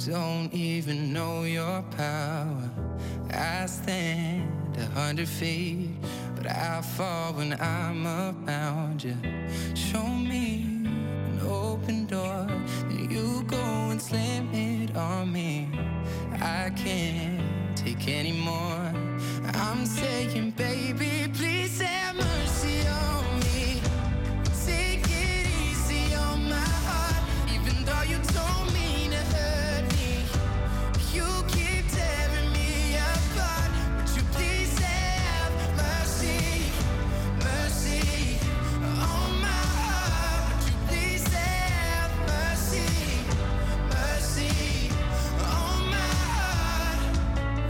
don't even know your power. I stand 100 feet, but I fall when I'm around you. Show me an open door, then you go and slam it on me. I can't take any more. I'm saying, baby, please have mercy on me. Take it easy on my heart, even though you told me to hurt me. You keep tearing me apart. Would you please have mercy, mercy on my heart? Would you please have mercy, mercy on my heart?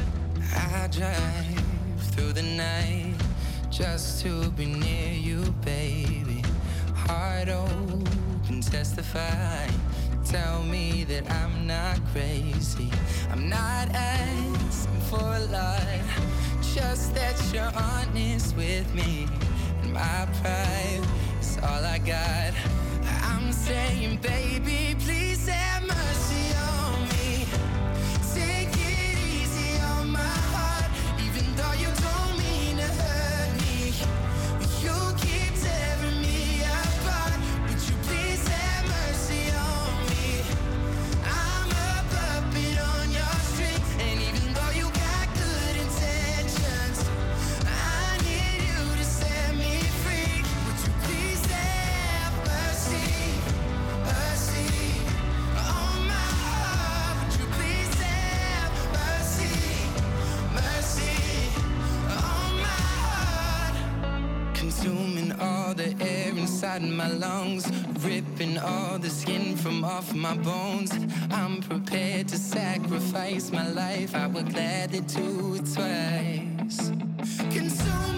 I drive through the night just to be near you, baby. Heart open, testify. Tell me that I'm not crazy. I'm not asking for a lot, just that you're honest with me. And my pride is all I got. I'm saying, baby, please have mercy on me. Take it easy on my heart, even though you don't mean to hurt me. You keep tearing me apart. Would you please have mercy on me? I'm a puppet on your string, and even though you got good intentions, I need you to set me free. Would you please have mercy, mercy on my heart? Would you please have mercy, mercy on my heart? Consuming all the air inside my lungs, ripping all the skin from off my bones. I'm prepared to sacrifice my life. I would gladly do it twice. Consume